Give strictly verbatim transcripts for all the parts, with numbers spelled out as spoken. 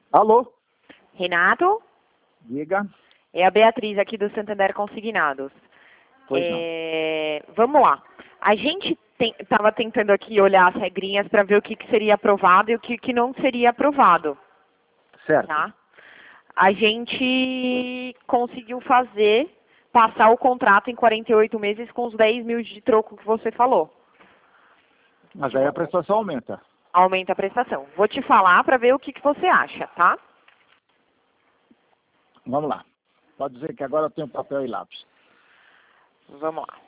Alô? Renato? Diga. É a Beatriz aqui do Santander Consignados. Pois é... Vamos lá. A gente estava tem, tentando aqui olhar as regrinhas para ver o que, que seria aprovado e o que, que não seria aprovado. Certo. Tá? A gente conseguiu fazer, passar o contrato em quarenta e oito meses com os dez mil de troco que você falou. Mas aí a prestação aumenta. Aumenta a prestação. Vou te falar para ver o que, que você acha, tá? Vamos lá. Pode dizer que agora eu tenho papel e lápis. Vamos lá.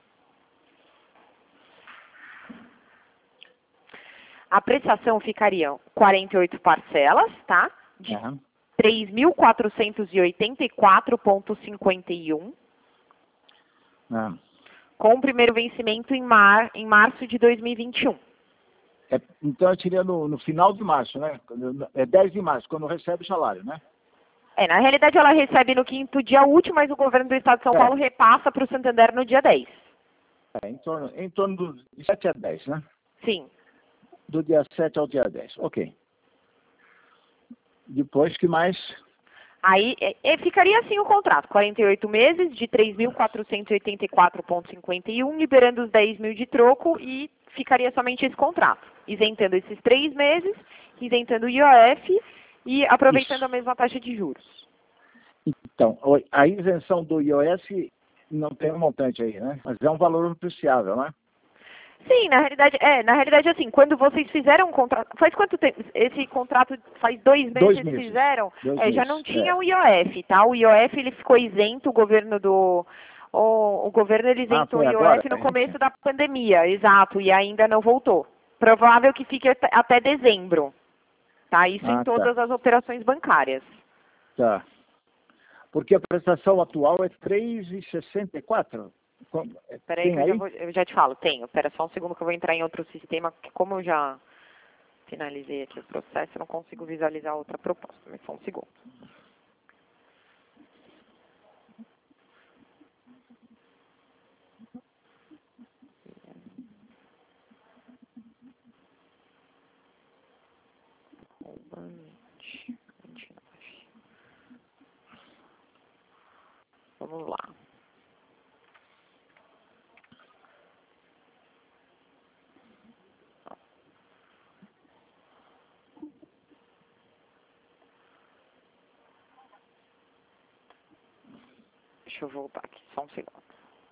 A prestação ficaria quarenta e oito parcelas, tá? De Uhum. três mil quatrocentos e oitenta e quatro vírgula cinquenta e um, Uhum. com o primeiro vencimento em, mar, em março de dois mil e vinte e um. É, então eu tirei no, no final de março, né? É dez de março, quando recebe o salário, né? É, na realidade ela recebe no quinto dia útil, mas o governo do estado de São É. Paulo repassa para o Santander no dia dez. É, em torno, em torno do de sete a dez, né? Sim. Do dia sete ao dia dez. Ok. Depois, que mais? Aí é, é, ficaria assim o contrato, quarenta e oito meses de três mil quatrocentos e oitenta e quatro vírgula cinquenta e um, liberando os dez mil de troco e ficaria somente esse contrato, isentando esses três meses, isentando o I O F e aproveitando Isso. a mesma taxa de juros. Então, a isenção do I O S não tem um montante aí, né? Mas é um valor apreciável, né? Sim, na realidade, é, na realidade assim, quando vocês fizeram um contrato, faz quanto tempo? Esse contrato faz dois meses Dois que meses. fizeram? Dois É, já meses, não tinha é. o I O F, tá? O I O F ele ficou isento, o governo do o, o governo ele Ah, isentou o foi agora? I O F no É. começo da pandemia, exato, e ainda não voltou. Provável que fique até, até dezembro, tá? Isso em Ah, tá. todas as operações bancárias. Tá. Porque a prestação atual é três reais e sessenta e quatro. Espera aí Tem que eu já, aí? vou, eu já te falo, tenho. Espera só um segundo que eu vou entrar em outro sistema, porque como eu já finalizei aqui o processo, eu não consigo visualizar outra proposta, mas só um segundo. Vamos lá. Deixa eu voltar aqui, só um segundo.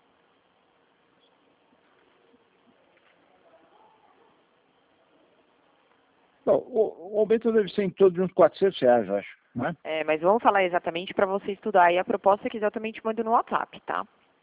Bom, o, o aumento deve ser em torno de uns quatrocentos reais, eu acho. Não é? É, mas vamos falar exatamente para você estudar aí a proposta que exatamente mando no WhatsApp, tá?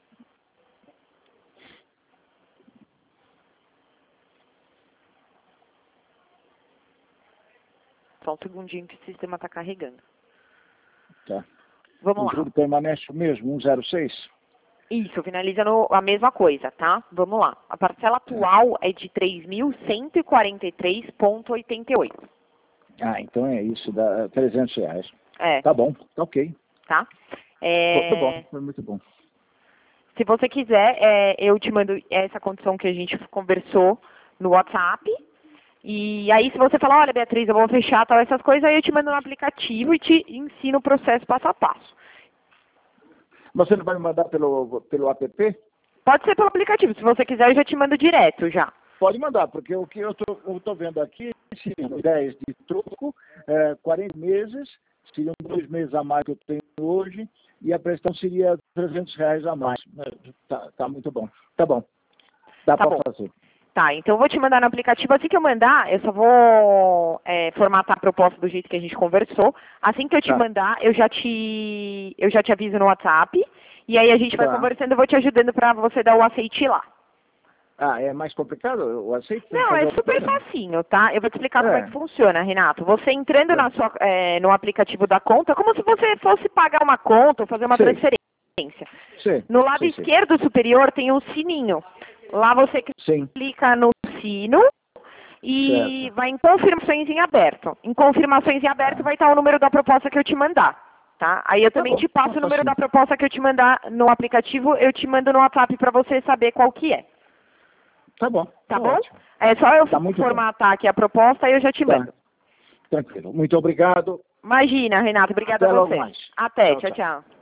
Só um segundinho que o sistema está carregando. Tá. Vamos O lá. juro permanece o mesmo, um vírgula zero seis? Isso, finaliza no, a mesma coisa, tá? Vamos lá. A parcela atual é de três mil cento e quarenta e três vírgula oitenta e oito. Ah, então é isso, dá trezentos reais. É, Tá bom, tá ok. tá? Pô, tá bom, É, foi muito bom. se você quiser, é, eu te mando essa condição que a gente conversou no WhatsApp. E aí, se você falar, olha, Beatriz, eu vou fechar tal, essas coisas, aí eu te mando no aplicativo e te ensino o processo passo a passo. Você não vai me mandar pelo, pelo app? Pode ser pelo aplicativo. Se você quiser, eu já te mando direto já. Pode mandar, porque o que eu tô, eu tô vendo aqui, seriam dez de troco, é, quarenta meses, seriam dois meses a mais que eu tenho hoje, e a prestação seria trezentos reais a mais. Tá, tá muito bom. Tá bom. Dá Tá para bom. fazer. Tá, então eu vou te mandar no aplicativo. Assim que eu mandar, eu só vou é, formatar a proposta do jeito que a gente conversou. Assim que eu te Tá. mandar, eu já te, eu já te aviso no WhatsApp. E aí a gente vai Tá. conversando, eu vou te ajudando para você dar o aceite lá. Ah, é mais complicado? Eu aceito? Tem que Não, fazer é outra super coisa? facinho, tá? Eu vou te explicar como é É. que funciona, Renato. Você entrando Tá. na sua, é, no aplicativo da conta, como se você fosse pagar uma conta ou fazer uma Sei. transferência. Sim. No lado Sim, sim. esquerdo superior tem um sininho. Lá você Sim. clica no sino e Certo. vai em confirmações em aberto. Em confirmações em aberto Ah. vai estar o número da proposta que eu te mandar, tá? Aí eu Tá também bom. te passo Tá o número facinho. da proposta que eu te mandar no aplicativo, eu te mando no WhatsApp para você saber qual que é. Tá bom. Tá Tá bom? ótimo. É só eu Tá muito bom. formatar aqui a proposta e eu já te Tá. mando. Tranquilo. Muito obrigado. Imagina, Renato. Obrigada Até a logo você. mais. Até. Tchau, Tchau, tchau. tchau.